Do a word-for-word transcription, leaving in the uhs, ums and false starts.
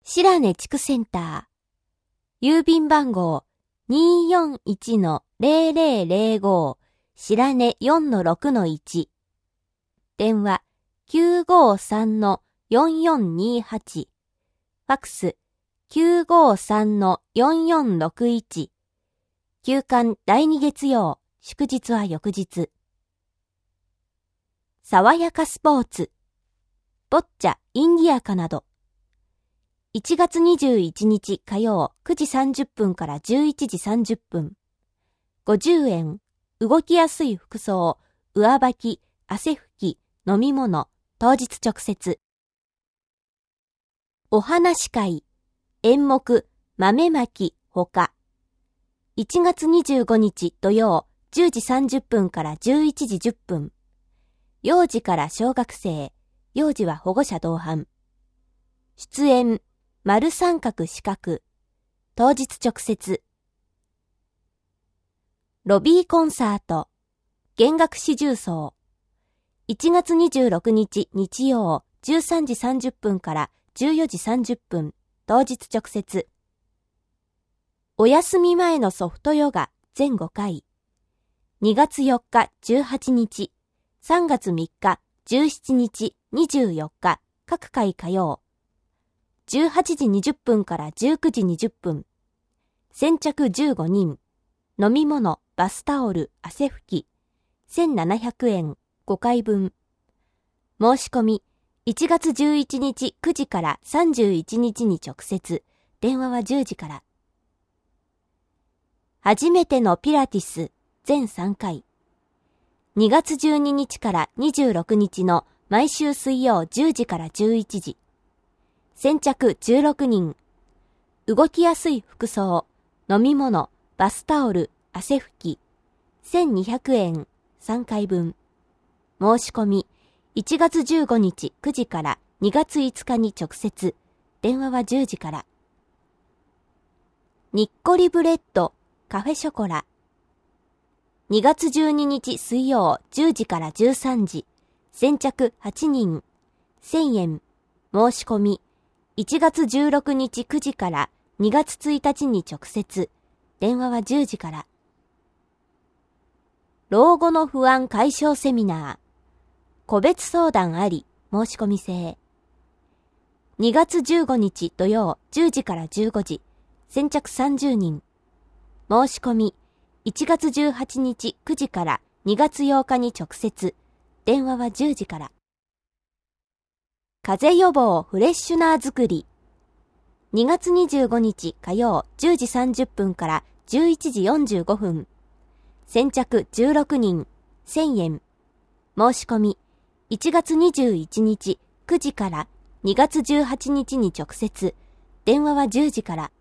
白根地区センター。郵便番号 にーよんいちのゼロゼロゼロご 白根 よんのろくのいち。電話 きゅうごさんのよんよんにはち。ファックス きゅうごさんのよんよんろくいち。休館だいに月曜、祝日は翌日。爽やかスポーツ。ボッチャ、インディアカなど。いちがつにじゅういちにち火曜くじさんじゅっぷんからじゅういちじさんじゅっぷん。ごじゅうえん。動きやすい服装、上履き、汗拭き、飲み物、当日直接。お話会、演目、豆まき、ほか。いちがつにじゅうごにち土曜じゅうじさんじゅっぷんからじゅういちじじゅっぷん。幼児から小学生、幼児は保護者同伴。出演、丸三角四角。当日直接。ロビーコンサート。弦楽四重奏。いちがつにじゅうろくにち日曜じゅうさんじさんじゅっぷんからじゅうよじさんじゅっぷん。当日直接。お休み前のソフトヨガ全ごかい。にがつよっかじゅうはちにち、さんがつみっかじゅうしちにちにじゅうよっか各回火曜。じゅうはちじにじゅっぷんからじゅうくじにじゅっぷん。先着じゅうごにん。飲み物、バスタオル、汗拭き。せんななひゃくえん、ごかいぶん。申し込み、いちがつじゅういちにちくじからさんじゅういちにちに直接。電話はじゅうじから。初めてのピラティス、全さんかい。にがつじゅうににちからにじゅうろくにちの毎週水曜じゅうじからじゅういちじ。先着じゅうろくにん。動きやすい服装、飲み物、バスタオル、汗拭き。せんにひゃくえん、さんかいぶん。申し込み、いちがつじゅうごにちくじからにがついつかに直接。電話はじゅうじから。にっこりブレッド、カフェショコラ。にがつじゅうににち水曜じゅうじからじゅうさんじ。先着はちにん。せんえん。申し込み。いちがつじゅうろくにちくじからにがつついたちに直接。電話はじゅうじから。老後の不安解消セミナー。個別相談あり、申し込み制。にがつじゅうごにち土曜じゅうじからじゅうごじ。先着さんじゅうにん。申し込み。いちがつじゅうはちにちくじからにがつようかに直接。電話はじゅうじから。風邪予防フレッシュナー作り。にがつにじゅうごにち火曜じゅうじさんじゅっぷんからじゅういちじよんじゅうごふん。先着じゅうろくにん。せんえん。申し込み。いちがつにじゅういちにちくじからにがつじゅうはちにちに直接。電話はじゅうじから。